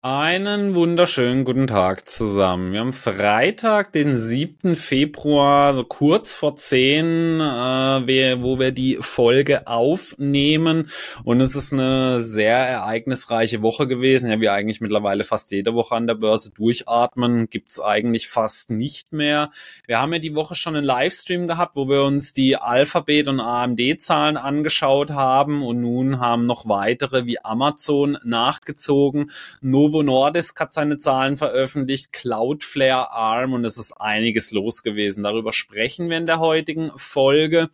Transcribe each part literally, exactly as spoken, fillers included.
Einen wunderschönen guten Tag zusammen. Wir haben Freitag, den siebten Februar, so kurz vor zehn, äh, wir, wo wir die Folge aufnehmen. Und es ist eine sehr ereignisreiche Woche gewesen. Ja, wir eigentlich mittlerweile fast jede Woche an der Börse durchatmen, gibt's eigentlich fast nicht mehr. Wir haben ja die Woche schon einen Livestream gehabt, wo wir uns die Alphabet- und A M D-Zahlen angeschaut haben. Und nun haben noch weitere wie Amazon nachgezogen. Novo Nordisk hat seine Zahlen veröffentlicht, Cloudflare, Arm, und es ist einiges los gewesen. Darüber sprechen wir in der heutigen Folge.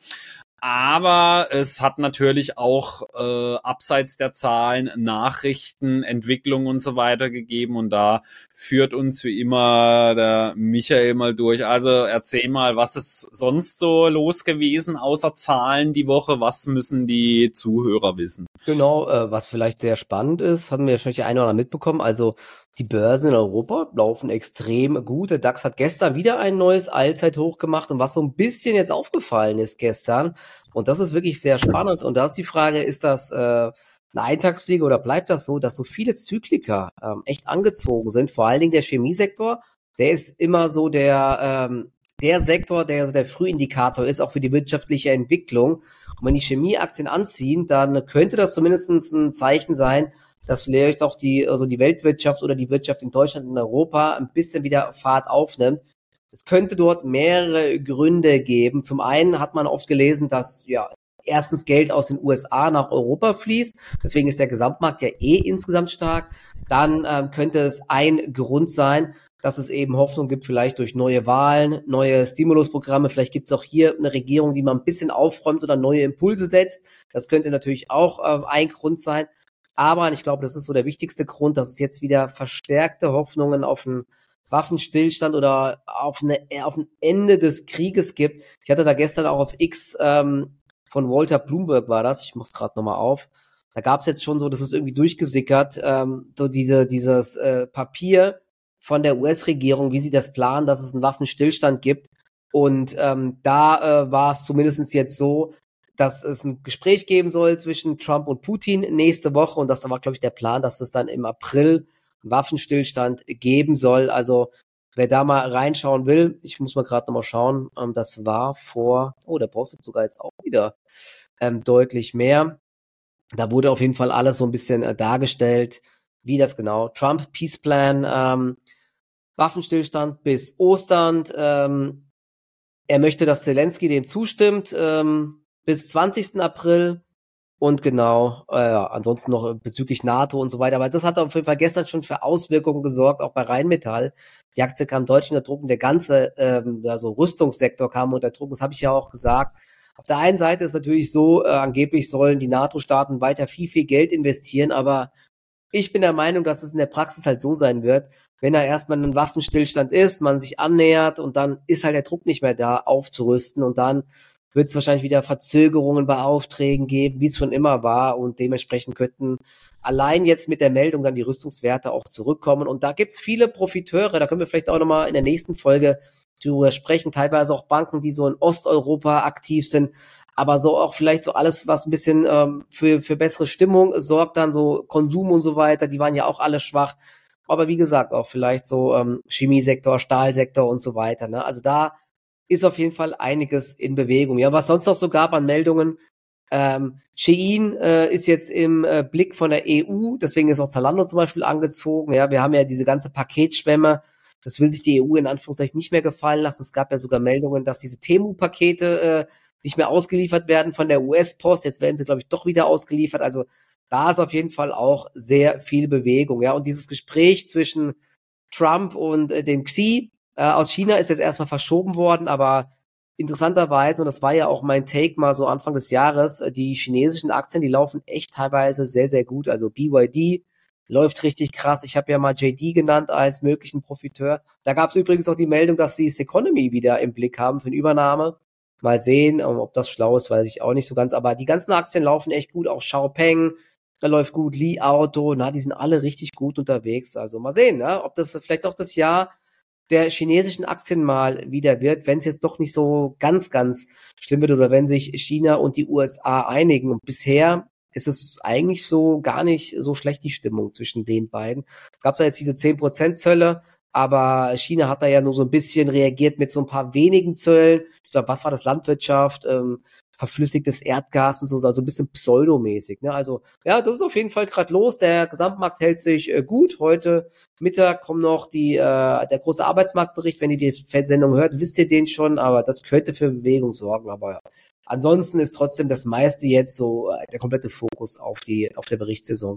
Aber es hat natürlich auch äh, abseits der Zahlen Nachrichten, Entwicklungen und so weiter gegeben. Und da führt uns wie immer der Michael mal durch. Also erzähl mal, was ist sonst so los gewesen außer Zahlen die Woche? Was müssen die Zuhörer wissen? Genau, äh, was vielleicht sehr spannend ist, hatten wir wahrscheinlich die eine oder andere mitbekommen. Also die Börsen in Europa laufen extrem gut. Der DAX hat gestern wieder ein neues Allzeithoch gemacht. Und was so ein bisschen jetzt aufgefallen ist gestern, und das ist wirklich sehr spannend. Und da ist die Frage, ist das äh, eine Eintagsfliege oder bleibt das so, dass so viele Zykliker ähm, echt angezogen sind? Vor allen Dingen der Chemiesektor, der ist immer so der ähm, der Sektor, der so der Frühindikator ist, auch für die wirtschaftliche Entwicklung. Und wenn die Chemieaktien anziehen, dann könnte das zumindest ein Zeichen sein, dass vielleicht auch die, also die Weltwirtschaft oder die Wirtschaft in Deutschland und Europa ein bisschen wieder Fahrt aufnimmt. Es könnte dort mehrere Gründe geben. Zum einen hat man oft gelesen, dass ja erstens Geld aus den U S A nach Europa fließt. Deswegen ist der Gesamtmarkt ja eh insgesamt stark. Dann ähm, könnte es ein Grund sein, dass es eben Hoffnung gibt, vielleicht durch neue Wahlen, neue Stimulusprogramme. Vielleicht gibt es auch hier eine Regierung, die mal ein bisschen aufräumt oder neue Impulse setzt. Das könnte natürlich auch äh, ein Grund sein. Aber ich glaube, das ist so der wichtigste Grund, dass es jetzt wieder verstärkte Hoffnungen auf einen Waffenstillstand oder auf, eine, auf ein Ende des Krieges gibt. Ich hatte da gestern auch auf X ähm, von Walter Bloomberg war das, ich mach's gerade nochmal auf, da gab es jetzt schon so, das ist irgendwie durchgesickert, ähm, so diese dieses äh, Papier von der U S-Regierung, wie sie das planen, dass es einen Waffenstillstand gibt. Und ähm, da äh, war es zumindest jetzt so, dass es ein Gespräch geben soll zwischen Trump und Putin nächste Woche. Und das war, glaube ich, der Plan, dass es dann im April einen Waffenstillstand geben soll. Also wer da mal reinschauen will, ich muss mal gerade nochmal schauen, ähm, das war vor, oh, der postet sogar jetzt auch wieder ähm, deutlich mehr. Da wurde auf jeden Fall alles so ein bisschen äh, dargestellt, wie das genau, Trump Peace Plan, ähm, Waffenstillstand bis Ostern. Ähm, er möchte, dass Zelensky dem zustimmt ähm, bis zwanzigsten April. Und genau, äh, ja, ansonsten noch bezüglich NATO und so weiter. Aber das hat auf jeden Fall gestern schon für Auswirkungen gesorgt, auch bei Rheinmetall. Die Aktie kam deutlich unter Druck und der ganze ähm, ja, so Rüstungssektor kam unter Druck. Das habe ich ja auch gesagt. Auf der einen Seite ist natürlich so, äh, angeblich sollen die NATO-Staaten weiter viel, viel Geld investieren, aber ich bin der Meinung, dass es in der Praxis halt so sein wird, wenn da erstmal ein Waffenstillstand ist, man sich annähert und dann ist halt der Druck nicht mehr da, aufzurüsten und dann wird es wahrscheinlich wieder Verzögerungen bei Aufträgen geben, wie es schon immer war und dementsprechend könnten allein jetzt mit der Meldung dann die Rüstungswerte auch zurückkommen und da gibt's viele Profiteure, da können wir vielleicht auch nochmal in der nächsten Folge drüber sprechen, teilweise auch Banken, die so in Osteuropa aktiv sind, aber so auch vielleicht so alles, was ein bisschen ähm, für für bessere Stimmung sorgt, dann so Konsum und so weiter, die waren ja auch alle schwach, aber wie gesagt auch vielleicht so ähm, Chemiesektor, Stahlsektor und so weiter, ne? Also da ist auf jeden Fall einiges in Bewegung. Ja, was sonst noch so gab an Meldungen, ähm, Shein äh, ist jetzt im äh, Blick von der E U, deswegen ist auch Zalando zum Beispiel angezogen. Ja, wir haben ja diese ganze Paketschwemme, das will sich die E U in Anführungszeichen nicht mehr gefallen lassen. Es gab ja sogar Meldungen, dass diese Temu-Pakete äh, nicht mehr ausgeliefert werden von der U S-Post. Jetzt werden sie, glaube ich, doch wieder ausgeliefert. Also da ist auf jeden Fall auch sehr viel Bewegung. Ja, und dieses Gespräch zwischen Trump und äh, dem Xi äh, aus China ist jetzt erstmal verschoben worden, aber interessanterweise, und das war ja auch mein Take mal so Anfang des Jahres, äh, die chinesischen Aktien, die laufen echt teilweise sehr, sehr gut. Also B Y D läuft richtig krass. Ich habe ja mal J D genannt als möglichen Profiteur. Da gab es übrigens auch die Meldung, dass sie Seconomy wieder im Blick haben für eine Übernahme. Mal sehen, ob das schlau ist, weiß ich auch nicht so ganz. Aber die ganzen Aktien laufen echt gut. Auch Xiaopeng, da läuft gut. Li Auto, na, die sind alle richtig gut unterwegs. Also mal sehen, ne, ob das vielleicht auch das Jahr der chinesischen Aktien mal wieder wird, wenn es jetzt doch nicht so ganz, ganz schlimm wird oder wenn sich China und die U S A einigen. Und bisher ist es eigentlich so gar nicht so schlecht, die Stimmung zwischen den beiden. Es gab zwar jetzt diese zehn Prozent Zölle, aber China hat da ja nur so ein bisschen reagiert mit so ein paar wenigen Zöllen. Ich glaube, was war das? Landwirtschaft, ähm, verflüssigtes Erdgas und so, also ein bisschen pseudomäßig. Ne? Also ja, das ist auf jeden Fall gerade los. Der Gesamtmarkt hält sich äh, gut. Heute Mittag kommt noch die äh, der große Arbeitsmarktbericht. Wenn ihr die Sendung hört, wisst ihr den schon, aber das könnte für Bewegung sorgen. Aber ja. Ansonsten ist trotzdem das meiste jetzt so äh, der komplette Fokus auf die auf der Berichtssaison.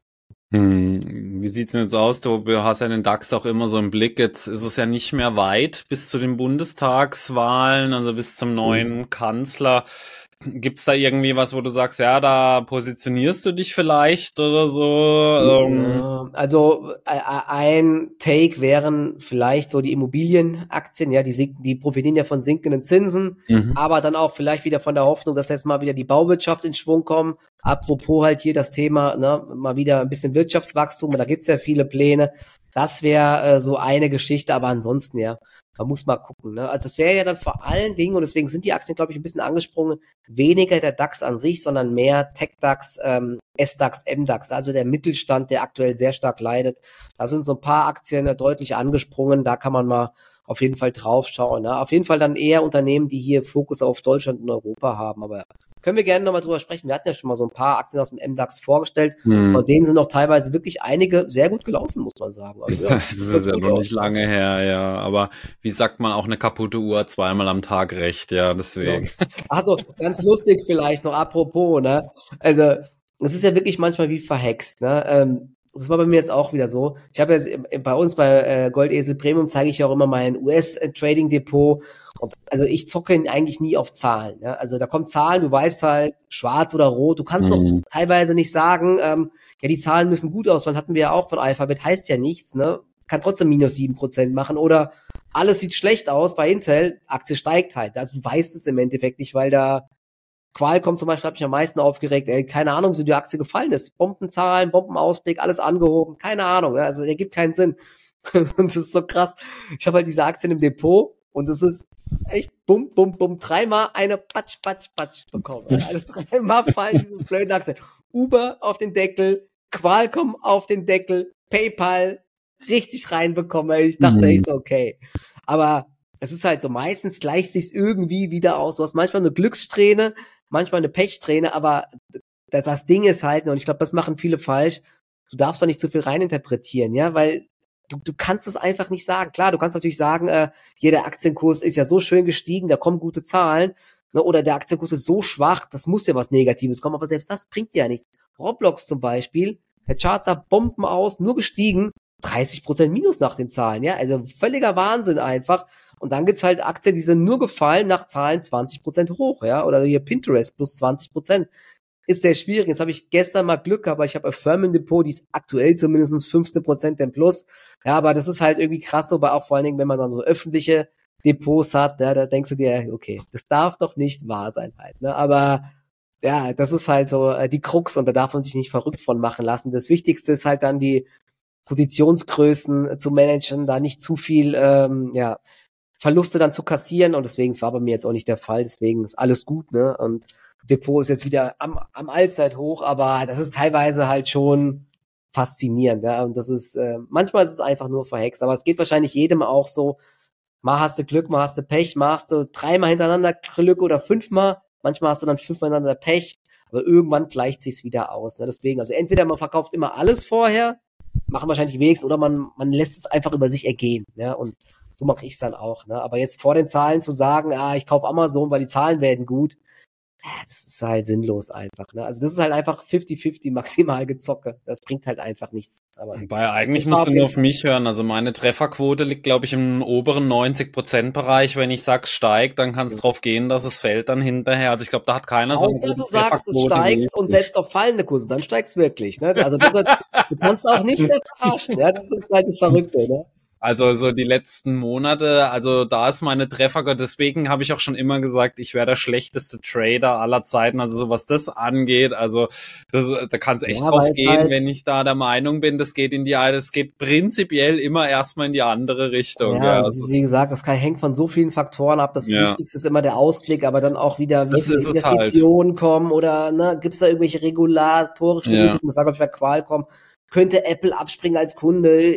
Hm, wie sieht's denn jetzt aus? Du hast ja den DAX auch immer so im Blick. Jetzt ist es ja nicht mehr weit bis zu den Bundestagswahlen, also bis zum neuen mhm. Kanzler. Gibt's da irgendwie was, wo du sagst, ja, da positionierst du dich vielleicht oder so? Ja, also äh, ein Take wären vielleicht so die Immobilienaktien, ja, die sinken, die profitieren ja von sinkenden Zinsen, mhm. aber dann auch vielleicht wieder von der Hoffnung, dass jetzt mal wieder die Bauwirtschaft in Schwung kommt. Apropos halt hier das Thema, ne, mal wieder ein bisschen Wirtschaftswachstum, da gibt's ja viele Pläne. Das wäre äh, so eine Geschichte, aber ansonsten ja. Man muss mal gucken, ne? Also das wäre ja dann vor allen Dingen, und deswegen sind die Aktien, glaube ich, ein bisschen angesprungen, weniger der DAX an sich, sondern mehr Tech-DAX, ähm, S-DAX, M-DAX, also der Mittelstand, der aktuell sehr stark leidet. Da sind so ein paar Aktien äh, deutlich angesprungen, da kann man mal auf jeden Fall drauf schauen. Ne? Auf jeden Fall dann eher Unternehmen, die hier Fokus auf Deutschland und Europa haben, aber können wir gerne nochmal drüber sprechen. Wir hatten ja schon mal so ein paar Aktien aus dem M-DAX vorgestellt. Hm. Von denen sind auch teilweise wirklich einige sehr gut gelaufen, muss man sagen. Also, ja, das ist ja noch nicht lange her, ja. Aber wie sagt man, auch eine kaputte Uhr hat zweimal am Tag recht, ja, deswegen. Ja. Also ganz lustig vielleicht noch, apropos, ne? Also, das ist ja wirklich manchmal wie verhext, ne? Ähm, das war bei mir jetzt auch wieder so. Ich habe jetzt bei uns bei äh, Goldesel Premium zeige ich ja auch immer mein U S-Trading-Depot. Und also ich zocke eigentlich nie auf Zahlen. Ja? Also da kommen Zahlen, du weißt halt, schwarz oder rot. Du kannst mhm. doch teilweise nicht sagen, ähm, ja, die Zahlen müssen gut ausfallen. Hatten wir ja auch von Alphabet, heißt ja nichts, ne? Kann trotzdem minus sieben Prozent machen. Oder alles sieht schlecht aus bei Intel, Aktie steigt halt. Also du weißt es im Endeffekt nicht, weil da Qualcomm zum Beispiel hat mich am meisten aufgeregt. Ey, keine Ahnung, so die Aktie gefallen ist. Bombenzahlen, Bombenausblick, alles angehoben. Keine Ahnung. Ja? Also der gibt keinen Sinn. Und das ist so krass. Ich habe halt diese Aktien im Depot und es ist echt bum, bum, bum, dreimal eine Patsch, Patsch, Patsch bekommen. Also dreimal fallen diese blöden Aktien. Uber auf den Deckel, Qualcomm auf den Deckel, PayPal richtig reinbekommen. Ich dachte mhm. echt so, okay. Aber es ist halt so, meistens gleicht sich's irgendwie wieder aus. Du hast manchmal eine Glückssträhne, manchmal eine Pechsträhne, aber das, das Ding ist halt, und ich glaube, das machen viele falsch, du darfst da nicht zu viel reininterpretieren, ja, weil Du, du kannst es einfach nicht sagen. Klar, du kannst natürlich sagen, äh, jeder Aktienkurs ist ja so schön gestiegen, da kommen gute Zahlen, ne, oder der Aktienkurs ist so schwach, das muss ja was Negatives kommen, aber selbst das bringt ja nichts. Roblox zum Beispiel, der Chart sah Bomben aus, nur gestiegen, dreißig Prozent Minus nach den Zahlen, ja, also völliger Wahnsinn einfach. Und dann gibt's halt Aktien, die sind nur gefallen nach Zahlen zwanzig Prozent hoch, ja, oder hier Pinterest plus zwanzig Prozent. Ist sehr schwierig. Jetzt habe ich gestern mal Glück gehabt, aber ich habe Affirm im Depot, die ist aktuell zumindest fünfzehn Prozent im Plus. Ja, aber das ist halt irgendwie krass, so, aber auch vor allen Dingen, wenn man dann so öffentliche Depots hat, ja, da denkst du dir, okay, das darf doch nicht wahr sein halt, ne? Aber ja, das ist halt so äh, die Krux und da darf man sich nicht verrückt von machen lassen. Das Wichtigste ist halt dann die Positionsgrößen äh, zu managen, da nicht zu viel, ähm, ja, Verluste dann zu kassieren und deswegen, es war bei mir jetzt auch nicht der Fall, deswegen ist alles gut, ne? Und Depot ist jetzt wieder am, am Allzeithoch, aber das ist teilweise halt schon faszinierend, ja, und das ist, äh, manchmal ist es einfach nur verhext, aber es geht wahrscheinlich jedem auch so, mal hast du Glück, mal hast du Pech, mal hast du dreimal hintereinander Glück oder fünfmal, manchmal hast du dann fünfmal hintereinander Pech, aber irgendwann gleicht sich's wieder aus, ne? Deswegen, also entweder man verkauft immer alles vorher, machen wahrscheinlich wenigstens, oder man, man lässt es einfach über sich ergehen, ja, und so mache ich es dann auch, ne, aber jetzt vor den Zahlen zu sagen, ah, ich kaufe Amazon, weil die Zahlen werden gut, das ist halt sinnlos einfach, ne? Also das ist halt einfach fifty fifty maximal gezocke. Das bringt halt einfach nichts. Aber Wobei eigentlich musst du nur auf mich hören. Also meine Trefferquote liegt, glaube ich, im oberen neunzig Prozent Bereich. Wenn ich sag, steigt, dann kann es drauf gehen, dass es fällt dann hinterher. Also ich glaube, da hat keiner so eine Außer du sagst, es steigt und setzt auf fallende Kurse, dann steigt's wirklich, ne? Also du, du kannst auch nicht sehr verarschen, ja? Das ist halt das Verrückte, ne? Also so die letzten Monate, also da ist meine Treffer, deswegen habe ich auch schon immer gesagt, ich wäre der schlechteste Trader aller Zeiten, also so was das angeht, also das, da kann es echt Ja, drauf weil es gehen, halt, wenn ich da der Meinung bin, das geht in die eine, das geht prinzipiell immer erstmal in die andere Richtung, ja, ja, es wie ist, gesagt, das kann, hängt von so vielen Faktoren ab. Das ja, Wichtigste ist immer der Ausklick, aber dann auch wieder, wie das viele ist es halt, Investitionen kommen oder ne, gibt es da irgendwelche regulatorischen ja. Risiken? Das war, glaube ich, bei Qualcomm. Könnte Apple abspringen als Kunde?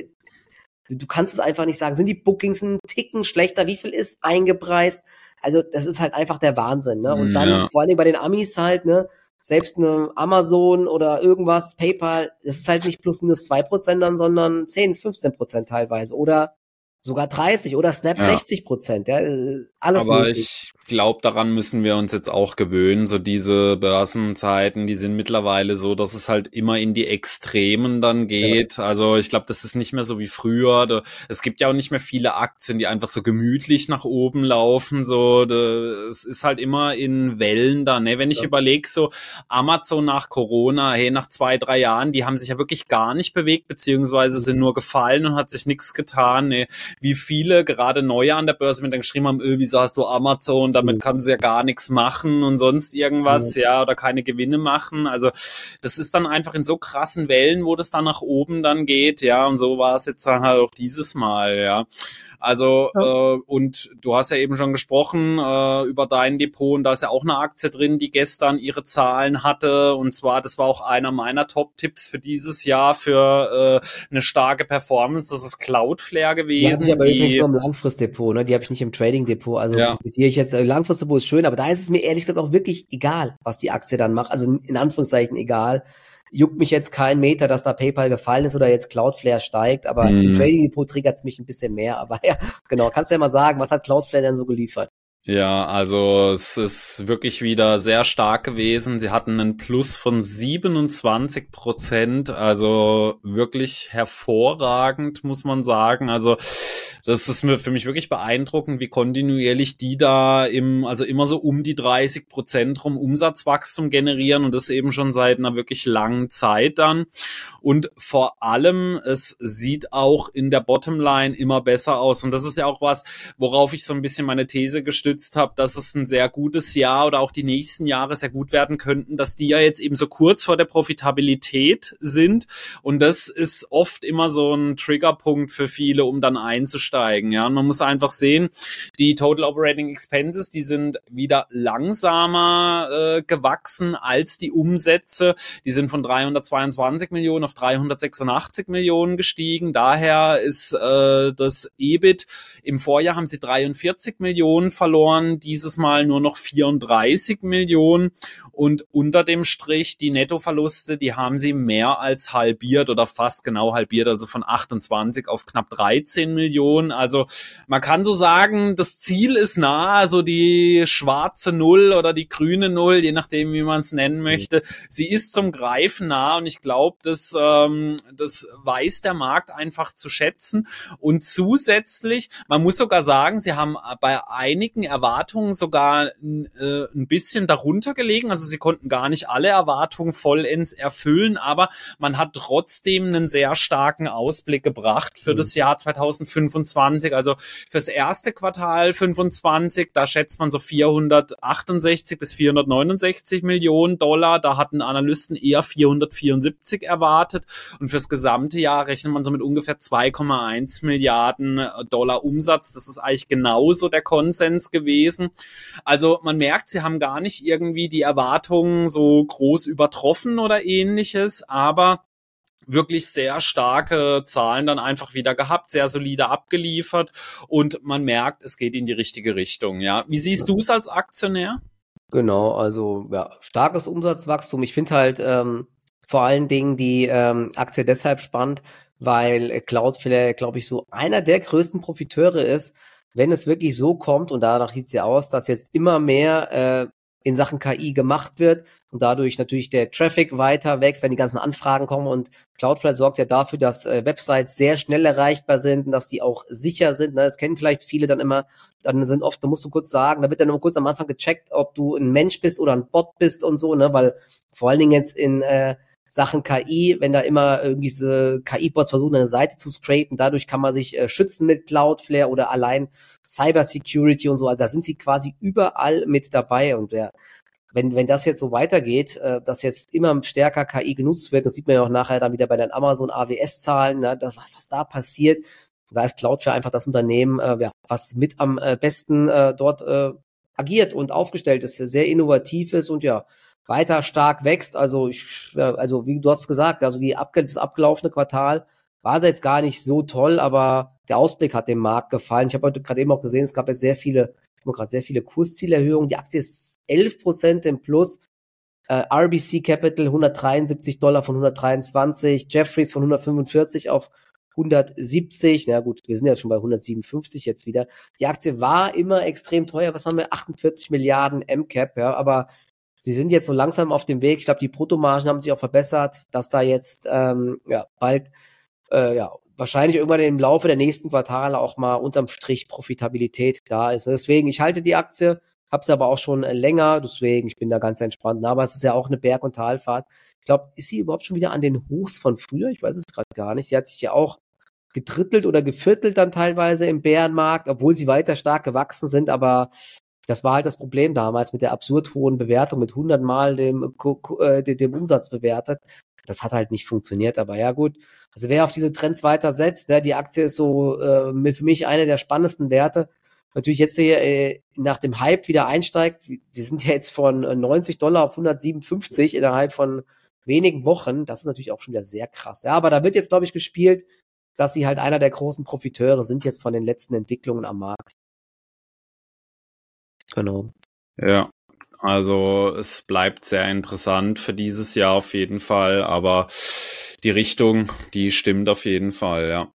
Du kannst es einfach nicht sagen. Sind die Bookings einen Ticken schlechter? Wie viel ist eingepreist? Also das ist halt einfach der Wahnsinn, ne? Und dann Ja, vor allen Dingen bei den Amis halt, ne? Selbst eine Amazon oder irgendwas, PayPal, das ist halt nicht plus minus zwei Prozent dann, sondern zehn, fünfzehn Prozent teilweise oder sogar dreißig oder Snap ja. sechzig Prozent, ja, alles Aber möglich. ich glaube, daran müssen wir uns jetzt auch gewöhnen. So diese Börsenzeiten, die sind mittlerweile so, dass es halt immer in die Extremen dann Ja, geht. Also ich glaube, das ist nicht mehr so wie früher. Da, es gibt ja auch nicht mehr viele Aktien, die einfach so gemütlich nach oben laufen. So, da, es ist halt immer in Wellen da. Ne? Wenn ich ja. überlege, so Amazon nach Corona, hey, nach zwei, drei Jahren, die haben sich ja wirklich gar nicht bewegt, beziehungsweise sind nur gefallen und hat sich nichts getan. Ne? Wie viele gerade Neue an der Börse mit dann geschrieben haben, äh, wieso hast du Amazon, damit kann sie ja gar nichts machen und sonst irgendwas, Ja. ja, oder keine Gewinne machen. Also das ist dann einfach in so krassen Wellen, wo das dann nach oben dann geht, ja, und so war es jetzt dann halt auch dieses Mal, ja. Also, Ja. äh, und du hast ja eben schon gesprochen äh, über dein Depot und da ist ja auch eine Aktie drin, die gestern ihre Zahlen hatte und zwar, das war auch einer meiner Top-Tipps für dieses Jahr für äh, eine starke Performance, das ist Cloudflare Die habe ich gewesen, aber übrigens die, nur im Langfristdepot, ne? Die habe ich nicht im Trading-Depot. Also ja, profitiere ich jetzt. äh, Langfristdepot ist schön, aber da ist es mir ehrlich gesagt auch wirklich egal, was die Aktie dann macht. Also in Anführungszeichen egal. Juckt mich jetzt kein Meter, dass da PayPal gefallen ist oder jetzt Cloudflare steigt, aber im mh. Trading-Depot triggert es mich ein bisschen mehr. Aber ja, genau. Kannst du ja mal sagen, was hat Cloudflare denn so geliefert? Ja, also es ist wirklich wieder sehr stark gewesen. Sie hatten einen Plus von siebenundzwanzig Prozent, also wirklich hervorragend, muss man sagen. Also das ist mir für mich wirklich beeindruckend, wie kontinuierlich die da im, also immer so um die dreißig Prozent rum Umsatzwachstum generieren und das eben schon seit einer wirklich langen Zeit dann. Und vor allem, es sieht auch in der Bottomline immer besser aus. Und das ist ja auch was, worauf ich so ein bisschen meine These gestützt habe, dass es ein sehr gutes Jahr oder auch die nächsten Jahre sehr gut werden könnten, dass die ja jetzt eben so kurz vor der Profitabilität sind. Und das ist oft immer so ein Triggerpunkt für viele, um dann einzusteigen. Ja, und man muss einfach sehen, die Total Operating Expenses, die sind wieder langsamer äh, gewachsen als die Umsätze. Die sind von dreihundertzweiundzwanzig Millionen auf dreihundertsechsundachtzig Millionen gestiegen. Daher ist äh, das E B I T, im Vorjahr haben sie dreiundvierzig Millionen verloren, dieses Mal nur noch vierunddreißig Millionen und unter dem Strich die Nettoverluste, die haben sie mehr als halbiert oder fast genau halbiert, also von achtundzwanzig auf knapp dreizehn Millionen. Also man kann so sagen, das Ziel ist nah, also die schwarze Null oder die grüne Null, je nachdem, wie man es nennen möchte. Sie ist zum Greifen nah und ich glaube, das, ähm, das weiß der Markt einfach zu schätzen. Und zusätzlich, man muss sogar sagen, sie haben bei einigen Erwartungen sogar äh, ein bisschen darunter gelegen. Also sie konnten gar nicht alle Erwartungen vollends erfüllen, aber man hat trotzdem einen sehr starken Ausblick gebracht für das Jahr zweitausendfünfundzwanzig. Also fürs erste Quartal fünfundzwanzig, da schätzt man so vierhundertachtundsechzig bis vierhundertneunundsechzig Millionen Dollar. Da hatten Analysten eher vierhundertvierundsiebzig erwartet. Und fürs gesamte Jahr rechnet man so mit ungefähr zwei Komma eins Milliarden Dollar Umsatz. Das ist eigentlich genauso der Konsens gewesen. Also man merkt, sie haben gar nicht irgendwie die Erwartungen so groß übertroffen oder ähnliches, aber wirklich sehr starke Zahlen dann einfach wieder gehabt, sehr solide abgeliefert und man merkt, es geht in die richtige Richtung. Ja, wie siehst du es als Aktionär? Genau, also ja, starkes Umsatzwachstum. Ich finde halt ähm, vor allen Dingen die ähm, Aktie deshalb spannend, weil Cloudflare, glaube ich, so einer der größten Profiteure ist, wenn es wirklich so kommt, und danach sieht es ja aus, dass jetzt immer mehr äh, in Sachen K I gemacht wird und dadurch natürlich der Traffic weiter wächst, wenn die ganzen Anfragen kommen und Cloudflare sorgt ja dafür, dass äh, Websites sehr schnell erreichbar sind und dass die auch sicher sind. Ne? Das kennen vielleicht viele dann immer, dann sind oft, da musst du kurz sagen, da wird dann immer kurz am Anfang gecheckt, ob du ein Mensch bist oder ein Bot bist und so, ne, weil vor allen Dingen jetzt in äh, Sachen K I, wenn da immer irgendwie diese K I-Bots versuchen, eine Seite zu scrapen, dadurch kann man sich äh, schützen mit Cloudflare oder allein Cybersecurity und so, also da sind sie quasi überall mit dabei und der Wenn, wenn das jetzt so weitergeht, äh, dass jetzt immer stärker K I genutzt wird, das sieht man ja auch nachher dann wieder bei den Amazon A W S-Zahlen, ne, das, was da passiert, da ist Cloudflare einfach das Unternehmen, äh, ja, was mit am äh, besten äh, dort äh, agiert und aufgestellt ist, sehr innovativ ist und ja, weiter stark wächst. Also ich, ja, also wie du hast gesagt, also die abge das abgelaufene Quartal war jetzt gar nicht so toll, aber der Ausblick hat dem Markt gefallen. Ich habe heute gerade eben auch gesehen, es gab ja sehr viele gerade sehr viele Kurszielerhöhungen. Die Aktie ist elf Prozent im Plus. Äh, R B C Capital hundertdreiundsiebzig Dollar von hundertdreiundzwanzig. Jefferies von hundertfünfundvierzig auf hundertsiebzig. Na gut, wir sind ja schon bei hundertsiebenundfünfzig jetzt wieder. Die Aktie war immer extrem teuer. Was haben wir? achtundvierzig Milliarden M Cap, ja, aber sie sind jetzt so langsam auf dem Weg. Ich glaube, die Bruttomargen haben sich auch verbessert, dass da jetzt ähm, ja bald äh, ja wahrscheinlich irgendwann im Laufe der nächsten Quartale auch mal unterm Strich Profitabilität da ist. Deswegen, ich halte die Aktie, habe sie aber auch schon länger, deswegen, ich bin da ganz entspannt. Aber es ist ja auch eine Berg- und Talfahrt. Ich glaube, ist sie überhaupt schon wieder an den Hochs von früher? Ich weiß es gerade gar nicht. Sie hat sich ja auch gedrittelt oder geviertelt dann teilweise im Bärenmarkt, obwohl sie weiter stark gewachsen sind, aber das war halt das Problem damals mit der absurd hohen Bewertung, mit hundert Mal dem, äh, dem Umsatz bewertet. Das hat halt nicht funktioniert, aber ja gut. Also wer auf diese Trends weiter setzt, ja, die Aktie ist so äh, für mich eine der spannendsten Werte. Natürlich jetzt hier äh, nach dem Hype wieder einsteigt. Die sind ja jetzt von neunzig Dollar auf hundertsiebenundfünfzig innerhalb von wenigen Wochen. Das ist natürlich auch schon wieder sehr krass. Ja, aber da wird jetzt, glaube ich, gespielt, dass sie halt einer der großen Profiteure sind jetzt von den letzten Entwicklungen am Markt. Genau. Ja, also es bleibt sehr interessant für dieses Jahr auf jeden Fall, aber die Richtung, die stimmt auf jeden Fall, ja.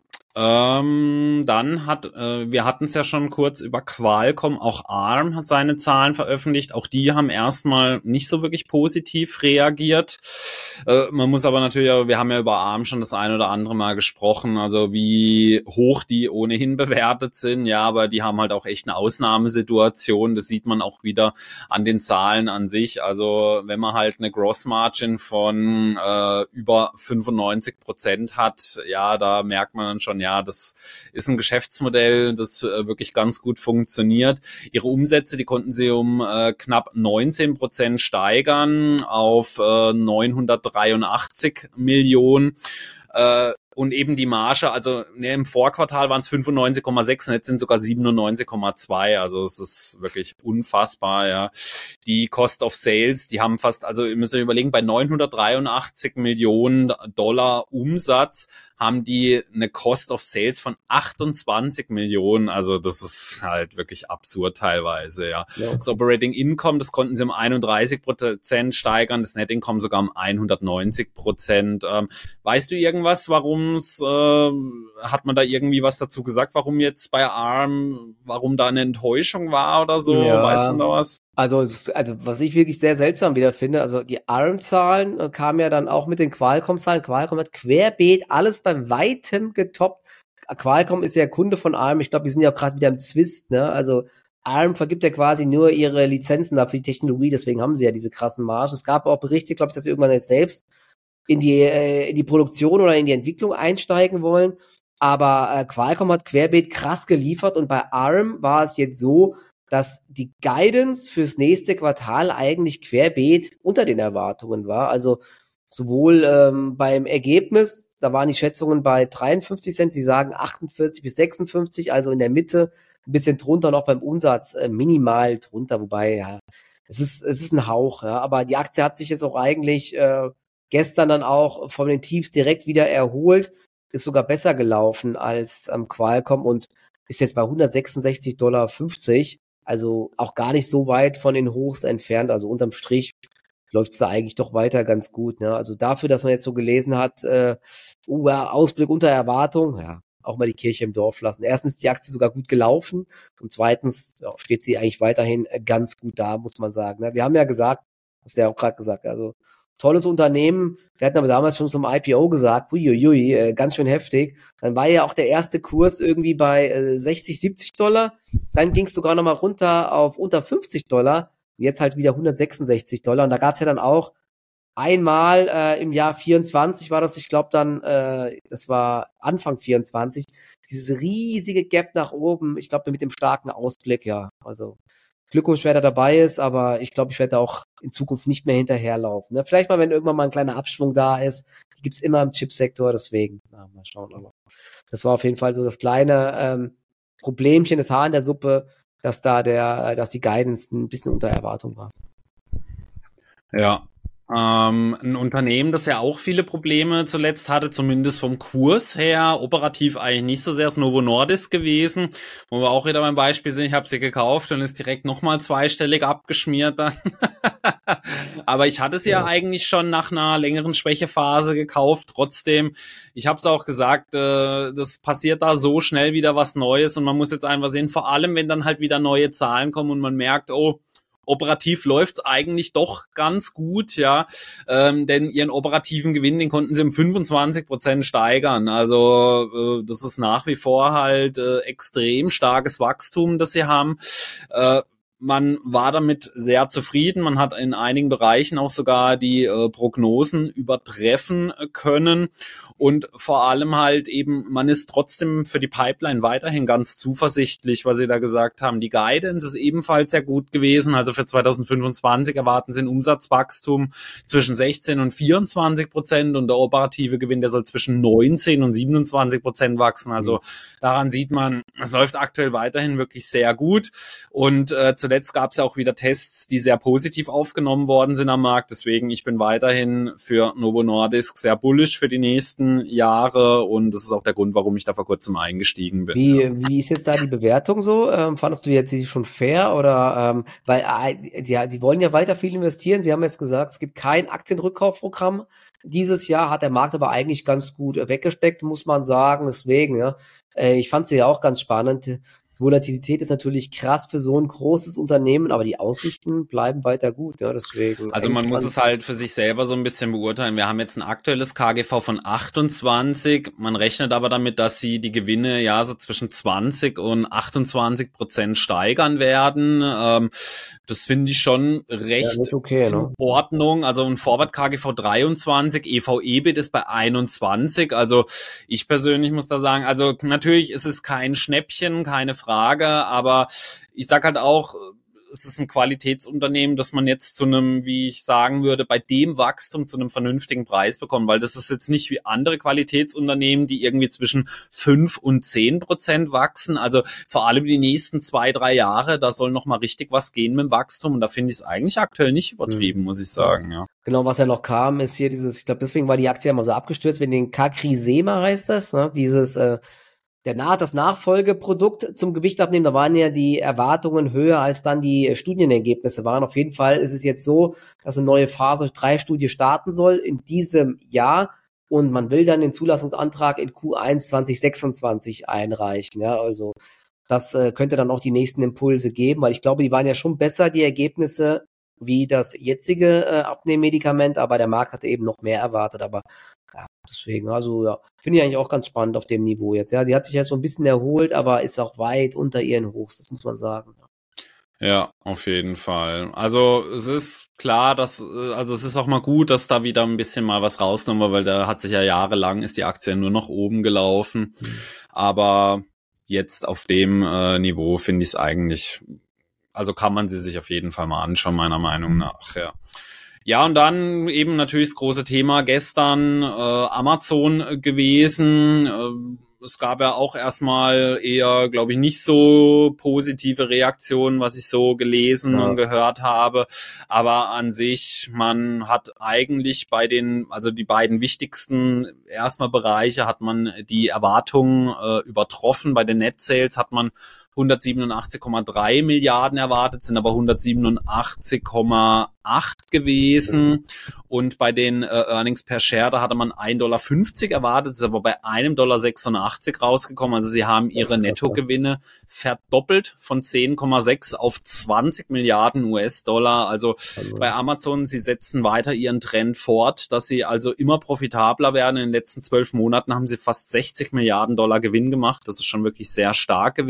Ähm, dann hat, äh, wir hatten es ja schon kurz über Qualcomm, auch Arm hat seine Zahlen veröffentlicht, auch die haben erstmal nicht so wirklich positiv reagiert. Äh, man muss aber natürlich, wir haben ja über Arm schon das ein oder andere Mal gesprochen, also wie hoch die ohnehin bewertet sind, ja, aber die haben halt auch echt eine Ausnahmesituation, das sieht man auch wieder an den Zahlen an sich, also wenn man halt eine Gross Margin von äh, über fünfundneunzig Prozent hat, ja, da merkt man dann schon, ja, das ist ein Geschäftsmodell, das äh, wirklich ganz gut funktioniert. Ihre Umsätze, die konnten sie um äh, knapp neunzehn Prozent steigern auf äh, neunhundertdreiundachtzig Millionen. Äh, und eben die Marge, also ne, im Vorquartal waren es fünfundneunzig Komma sechs und jetzt sind sogar siebenundneunzig Komma zwei, also es ist wirklich unfassbar, ja. Die Cost of Sales, die haben fast, also ihr müsst euch überlegen, bei neunhundertdreiundachtzig Millionen Dollar Umsatz haben die eine Cost of Sales von achtundzwanzig Millionen, also das ist halt wirklich absurd teilweise, ja. ja. Das Operating Income, das konnten sie um einunddreißig Prozent steigern, das Net Income sogar um hundertneunzig Prozent. Ähm, weißt du irgendwas, warum es, äh, hat man da irgendwie was dazu gesagt, warum jetzt bei Arm, warum da eine Enttäuschung war oder so, ja. Weiß man da was? Also, also was ich wirklich sehr seltsam wieder finde, also die A R M-Zahlen äh, kamen ja dann auch mit den Qualcomm-Zahlen. Qualcomm hat querbeet alles bei weitem getoppt. Qualcomm ist ja Kunde von A R M. Ich glaube, die sind ja auch gerade wieder im Zwist, ne? Also A R M vergibt ja quasi nur ihre Lizenzen da für die Technologie, deswegen haben sie ja diese krassen Margen. Es gab auch Berichte, glaube ich, dass sie irgendwann jetzt selbst in die äh, in die Produktion oder in die Entwicklung einsteigen wollen. Aber äh, Qualcomm hat querbeet krass geliefert und bei A R M war es jetzt so, dass die Guidance fürs nächste Quartal eigentlich querbeet unter den Erwartungen war. Also sowohl ähm, beim Ergebnis, da waren die Schätzungen bei dreiundfünfzig Cent, sie sagen achtundvierzig bis sechsundfünfzig, also in der Mitte, ein bisschen drunter noch beim Umsatz, äh, minimal drunter, wobei, ja, es ist es ist ein Hauch, ja, aber die Aktie hat sich jetzt auch eigentlich äh, gestern dann auch von den Tiefs direkt wieder erholt, ist sogar besser gelaufen als ähm, Qualcomm und ist jetzt bei hundertsechsundsechzig Komma fünfzig Dollar. Also auch gar nicht so weit von den Hochs entfernt. Also unterm Strich läuft es da eigentlich doch weiter ganz gut. Ne? Also dafür, dass man jetzt so gelesen hat, äh, uh, Ausblick unter Erwartung, ja, auch mal die Kirche im Dorf lassen. Erstens ist die Aktie sogar gut gelaufen und zweitens ja, steht sie eigentlich weiterhin ganz gut da, muss man sagen. Ne? Wir haben ja gesagt, hast du ja auch gerade gesagt, also tolles Unternehmen. Wir hatten aber damals schon zum I P O gesagt, uiuiui, äh, ganz schön heftig. Dann war ja auch der erste Kurs irgendwie bei äh, sechzig, siebzig Dollar. Dann ging es sogar nochmal runter auf unter fünfzig Dollar. Und jetzt halt wieder hundertsechsundsechzig Dollar. Und da gab es ja dann auch einmal äh, im Jahr vierundzwanzig war das, ich glaube dann, äh, das war Anfang vierundzwanzig, dieses riesige Gap nach oben, ich glaube mit dem starken Ausblick, ja, also Glückwunsch, wer da dabei ist, aber ich glaube, ich werde auch in Zukunft nicht mehr hinterherlaufen. Ne? Vielleicht mal, wenn irgendwann mal ein kleiner Abschwung da ist, die gibt's immer im Chipsektor, deswegen, na, mal schauen. Aber das war auf jeden Fall so das kleine ähm, Problemchen, das Haar in der Suppe, dass da der, dass die Guidance ein bisschen unter Erwartung war. Ja, ähm, ein Unternehmen, das ja auch viele Probleme zuletzt hatte, zumindest vom Kurs her, operativ eigentlich nicht so sehr, ist Novo Nordisk gewesen, wo wir auch wieder beim Beispiel sind, ich habe sie gekauft und ist direkt nochmal zweistellig abgeschmiert dann. Aber ich hatte sie ja. ja eigentlich schon nach einer längeren Schwächephase gekauft, trotzdem, ich habe es auch gesagt, äh, das passiert da so schnell wieder was Neues und man muss jetzt einfach sehen, vor allem wenn dann halt wieder neue Zahlen kommen und man merkt, oh, operativ läuft's eigentlich doch ganz gut, ja, ähm, denn ihren operativen Gewinn, den konnten sie um fünfundzwanzig Prozent steigern. Also äh, das ist nach wie vor halt äh, extrem starkes Wachstum, das sie haben. Äh, Man war damit sehr zufrieden. Man hat in einigen Bereichen auch sogar die äh, Prognosen übertreffen können. Und vor allem halt eben, man ist trotzdem für die Pipeline weiterhin ganz zuversichtlich, was sie da gesagt haben. Die Guidance ist ebenfalls sehr gut gewesen. Also für zwanzig fünfundzwanzig erwarten sie ein Umsatzwachstum zwischen sechzehn und vierundzwanzig Prozent und der operative Gewinn, der soll zwischen neunzehn und siebenundzwanzig Prozent wachsen. Also daran sieht man, es läuft aktuell weiterhin wirklich sehr gut. Und äh, zuletzt gab es ja auch wieder Tests, die sehr positiv aufgenommen worden sind am Markt. Deswegen, ich bin weiterhin für Novo Nordisk sehr bullish für die nächsten Jahre und das ist auch der Grund, warum ich da vor kurzem eingestiegen bin. Wie, ja. wie ist jetzt da die Bewertung so? Ähm, fandest du jetzt die schon fair oder ähm, weil äh, sie, sie wollen ja weiter viel investieren. Sie haben jetzt gesagt, es gibt kein Aktienrückkaufprogramm. Dieses Jahr hat der Markt aber eigentlich ganz gut weggesteckt, muss man sagen. Deswegen, ja, äh, ich fand sie ja auch ganz spannend. Volatilität ist natürlich krass für so ein großes Unternehmen, aber die Aussichten bleiben weiter gut, ja, deswegen. Also man muss es halt für sich selber so ein bisschen beurteilen. Wir haben jetzt ein aktuelles K G V von achtundzwanzig. Man rechnet aber damit, dass sie die Gewinne ja so zwischen zwanzig und achtundzwanzig Prozent steigern werden. Ähm, das finde ich schon recht ja, okay, in ne? Ordnung. Also ein Forward K G V dreiundzwanzig, E V/E B I T ist bei einundzwanzig. Also ich persönlich muss da sagen, also natürlich ist es kein Schnäppchen, keine Frage. Frage, aber ich sag halt auch, es ist ein Qualitätsunternehmen, das man jetzt zu einem, wie ich sagen würde, bei dem Wachstum zu einem vernünftigen Preis bekommt, weil das ist jetzt nicht wie andere Qualitätsunternehmen, die irgendwie zwischen fünf und zehn Prozent wachsen, also vor allem die nächsten zwei, drei Jahre, da soll noch mal richtig was gehen mit dem Wachstum und da finde ich es eigentlich aktuell nicht übertrieben, mhm. muss ich sagen, ja. Genau, was ja noch kam, ist hier dieses, ich glaube, deswegen war die Aktie ja mal so abgestürzt, wenn den Cagrisema heißt das, ne, dieses, äh, Der Nach das Nachfolgeprodukt zum Gewicht abnehmen, da waren ja die Erwartungen höher, als dann die Studienergebnisse waren. Auf jeden Fall ist es jetzt so, dass eine neue Phase drei Studie starten soll in diesem Jahr und man will dann den Zulassungsantrag in Q eins zwanzig sechsundzwanzig einreichen. Ja, also das äh, könnte dann auch die nächsten Impulse geben, weil ich glaube, die waren ja schon besser, die Ergebnisse, wie das jetzige äh, Abnehmmedikament, aber der Markt hatte eben noch mehr erwartet, aber ja, deswegen, also ja, finde ich eigentlich auch ganz spannend auf dem Niveau jetzt. Ja, die hat sich jetzt so ein bisschen erholt, aber ist auch weit unter ihren Hochs, das muss man sagen. Ja, auf jeden Fall. Also es ist klar, dass also es ist auch mal gut, dass da wieder ein bisschen mal was rausgenommen wird, weil da hat sich ja jahrelang ist die Aktie nur nach oben gelaufen. Mhm. Aber jetzt auf dem äh, Niveau finde ich es eigentlich, also kann man sie sich auf jeden Fall mal anschauen, meiner Meinung nach, ja. Ja, und dann eben natürlich das große Thema gestern äh, Amazon gewesen. Äh, es gab ja auch erstmal eher, glaube ich, nicht so positive Reaktionen, was ich so gelesen ja. und gehört habe. Aber an sich, man hat eigentlich bei den, also die beiden wichtigsten erstmal Bereiche, hat man die Erwartungen äh, übertroffen. Bei den Net Sales hat man hundertsiebenundachtzig Komma drei Milliarden erwartet, sind aber hundertsiebenundachtzig Komma acht gewesen. Und bei den äh, Earnings per Share, da hatte man ein Komma fünfzig Dollar erwartet, ist aber bei einem Komma sechsundachtzig Dollar rausgekommen. Also sie haben ihre Nettogewinne verdoppelt von zehn Komma sechs auf zwanzig Milliarden U S-Dollar. Also Hallo. Bei Amazon, sie setzen weiter ihren Trend fort, dass sie also immer profitabler werden. In den letzten zwölf Monaten haben sie fast sechzig Milliarden Dollar Gewinn gemacht. Das ist schon wirklich sehr stark gewesen.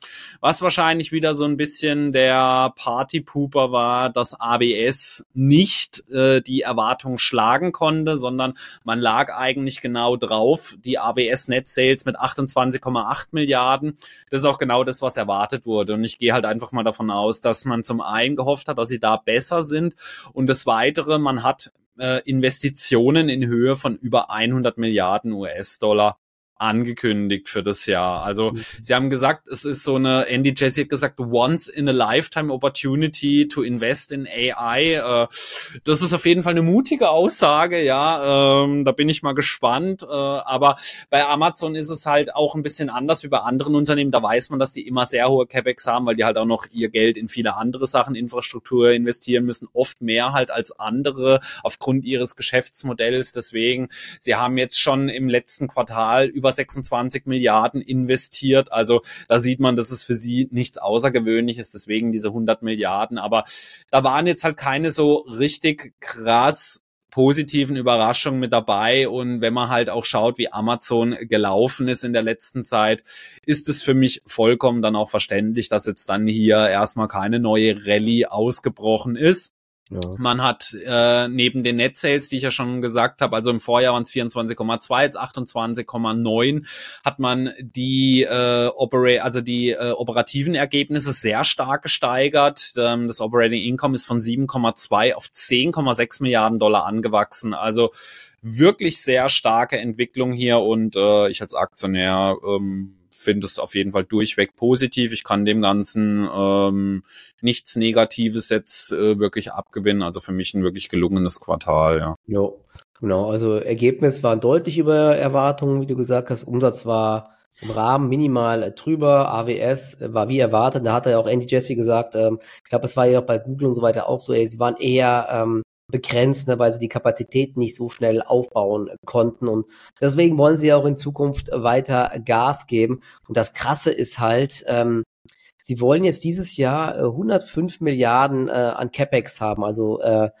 Was wahrscheinlich wieder so ein bisschen der Partypooper war, dass A W S nicht äh, die Erwartung schlagen konnte, sondern man lag eigentlich genau drauf. Die A W S Net Sales mit achtundzwanzig Komma acht Milliarden. Das ist auch genau das, was erwartet wurde. Und ich gehe halt einfach mal davon aus, dass man zum einen gehofft hat, dass sie da besser sind. Und das Weitere, man hat äh, Investitionen in Höhe von über hundert Milliarden U S-Dollar angekündigt für das Jahr. Also mhm. sie haben gesagt, es ist so eine, Andy Jassy hat gesagt, once in a lifetime opportunity to invest in A I. Äh, das ist auf jeden Fall eine mutige Aussage, ja, ähm, da bin ich mal gespannt. Äh, aber bei Amazon ist es halt auch ein bisschen anders wie bei anderen Unternehmen. Da weiß man, dass die immer sehr hohe CapEx haben, weil die halt auch noch ihr Geld in viele andere Sachen, Infrastruktur investieren müssen, oft mehr halt als andere aufgrund ihres Geschäftsmodells. Deswegen, sie haben jetzt schon im letzten Quartal über sechsundzwanzig Milliarden investiert. Also da sieht man, dass es für sie nichts Außergewöhnliches, deswegen diese hundert Milliarden. Aber da waren jetzt halt keine so richtig krass positiven Überraschungen mit dabei. Und wenn man halt auch schaut, wie Amazon gelaufen ist in der letzten Zeit, ist es für mich vollkommen dann auch verständlich, dass jetzt dann hier erstmal keine neue Rallye ausgebrochen ist. Ja. Man hat äh, neben den Net Sales, die ich ja schon gesagt habe, also im Vorjahr waren es vierundzwanzig Komma zwei, jetzt achtundzwanzig Komma neun, hat man die äh, Opera- also die äh, operativen Ergebnisse sehr stark gesteigert. Ähm, das Operating Income ist von sieben Komma zwei auf zehn Komma sechs Milliarden Dollar angewachsen. Also wirklich sehr starke Entwicklung hier und äh, ich als Aktionär ähm, finde es auf jeden Fall durchweg positiv. Ich kann dem Ganzen ähm, nichts Negatives jetzt äh, wirklich abgewinnen. Also für mich ein wirklich gelungenes Quartal, ja. Jo, genau. Also Ergebnis war deutlich über Erwartungen, wie du gesagt hast. Umsatz war im Rahmen minimal drüber. A W S war wie erwartet. Da hat ja auch Andy Jassy gesagt, ähm, ich glaube, es war ja auch bei Google und so weiter auch so, ey, sie waren eher ähm, begrenzt, ne, weil sie die Kapazität nicht so schnell aufbauen konnten und deswegen wollen sie auch in Zukunft weiter Gas geben und das Krasse ist halt, ähm, sie wollen jetzt dieses Jahr äh, hundertfünf Milliarden äh, an CapEx haben, also äh,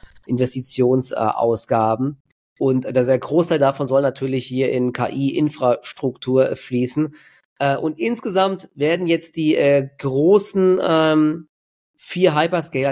Investitionsausgaben äh, und äh, der Großteil davon soll natürlich hier in K I-Infrastruktur äh, fließen äh, und insgesamt werden jetzt die äh, großen ähm, vier Hyperscaler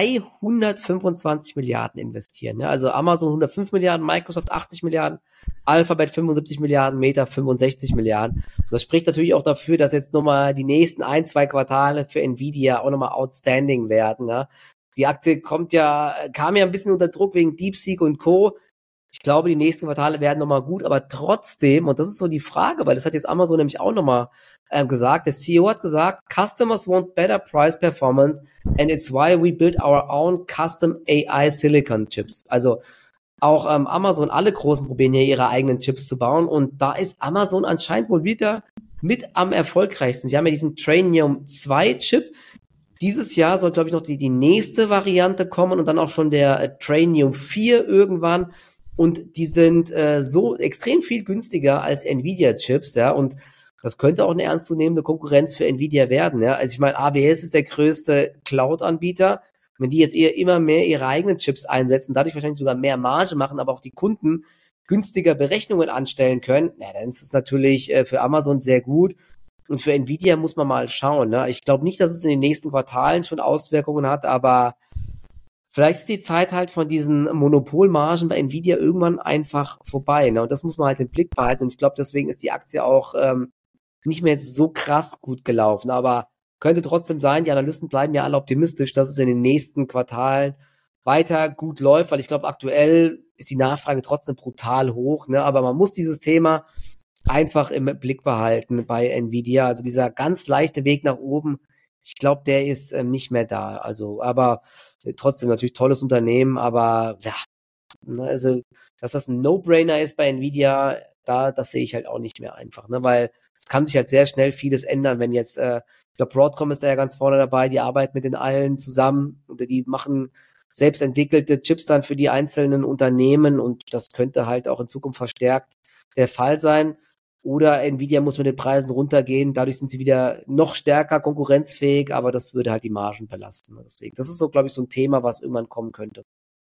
dreihundertfünfundzwanzig Milliarden investieren. Ja, also Amazon hundertfünf Milliarden, Microsoft achtzig Milliarden, Alphabet fünfundsiebzig Milliarden, Meta fünfundsechzig Milliarden. Das spricht natürlich auch dafür, dass jetzt nochmal die nächsten ein, zwei Quartale für Nvidia auch nochmal outstanding werden. Ja. Die Aktie kommt ja, kam ja ein bisschen unter Druck wegen DeepSeek und Co. Ich glaube, die nächsten Quartale werden nochmal gut, aber trotzdem, und das ist so die Frage, weil das hat jetzt Amazon nämlich auch nochmal ähm, gesagt, der C E O hat gesagt, Customers want better price performance and it's why we build our own custom A I Silicon Chips. Also auch ähm, Amazon, alle Großen probieren hier ihre eigenen Chips zu bauen und da ist Amazon anscheinend wohl wieder mit am erfolgreichsten. Sie haben ja diesen Trainium zwei Chip. Dieses Jahr soll, glaube ich, noch die, die nächste Variante kommen und dann auch schon der äh, Trainium vier irgendwann. Und die sind äh, so extrem viel günstiger als Nvidia-Chips, ja, und das könnte auch eine ernstzunehmende Konkurrenz für Nvidia werden, ja. Also ich meine, A W S ist der größte Cloud-Anbieter. Wenn die jetzt eher immer mehr ihre eigenen Chips einsetzen, dadurch wahrscheinlich sogar mehr Marge machen, aber auch die Kunden günstiger Berechnungen anstellen können, na, dann ist es natürlich äh, für Amazon sehr gut. Und für Nvidia muss man mal schauen, ne. Ich glaube nicht, dass es in den nächsten Quartalen schon Auswirkungen hat, aber vielleicht ist die Zeit halt von diesen Monopolmargen bei Nvidia irgendwann einfach vorbei, ne? Und das muss man halt im Blick behalten. Und ich glaube, deswegen ist die Aktie auch ähm, nicht mehr jetzt so krass gut gelaufen. Aber könnte trotzdem sein, die Analysten bleiben ja alle optimistisch, dass es in den nächsten Quartalen weiter gut läuft, weil ich glaube, aktuell ist die Nachfrage trotzdem brutal hoch, ne? Aber man muss dieses Thema einfach im Blick behalten bei Nvidia. Also dieser ganz leichte Weg nach oben, ich glaube, der ist ähm, nicht mehr da. Also, aber äh, trotzdem natürlich tolles Unternehmen, aber ja, ne, also, dass das ein No-Brainer ist bei Nvidia, da, das sehe ich halt auch nicht mehr einfach, ne, weil es kann sich halt sehr schnell vieles ändern, wenn jetzt, äh, ich glaube, Broadcom ist da ja ganz vorne dabei, die arbeiten mit den allen zusammen und die machen selbst entwickelte Chips dann für die einzelnen Unternehmen und das könnte halt auch in Zukunft verstärkt der Fall sein. Oder Nvidia muss mit den Preisen runtergehen, dadurch sind sie wieder noch stärker konkurrenzfähig, aber das würde halt die Margen belasten. Deswegen, das ist so, glaube ich, so ein Thema, was irgendwann kommen könnte.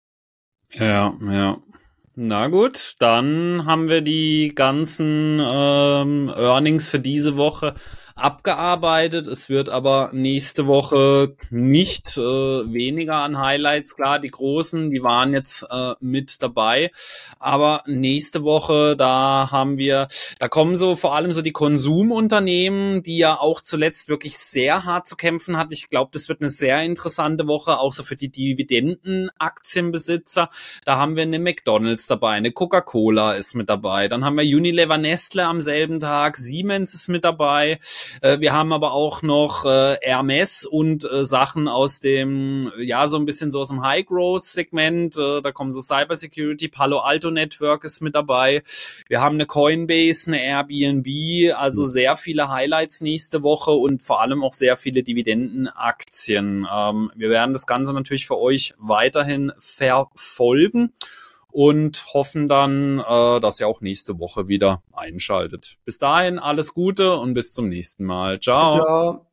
Ja, ja. Na gut, dann haben wir die ganzen ähm, Earnings für diese Woche abgearbeitet. Es wird aber nächste Woche nicht äh, weniger an Highlights. Klar, die großen, die waren jetzt äh, mit dabei. Aber nächste Woche, da haben wir, da kommen so vor allem so die Konsumunternehmen, die ja auch zuletzt wirklich sehr hart zu kämpfen hatten. Ich glaube, das wird eine sehr interessante Woche, auch so für die Dividendenaktienbesitzer. Da haben wir eine McDonald's dabei, eine Coca-Cola ist mit dabei. Dann haben wir Unilever, Nestle am selben Tag, Siemens ist mit dabei. Äh, wir haben aber auch noch äh, Hermes und äh, Sachen aus dem, ja, so ein bisschen so aus dem High-Growth-Segment. Äh, da kommen so Cybersecurity, Palo Alto Network ist mit dabei. Wir haben eine Coinbase, eine Airbnb, also sehr viele Highlights nächste Woche und vor allem auch sehr viele Dividendenaktien. Ähm, wir werden das Ganze natürlich für euch weiterhin verfolgen und hoffen dann, äh, dass ihr auch nächste Woche wieder einschaltet. Bis dahin alles Gute und bis zum nächsten Mal. Ciao. Ciao.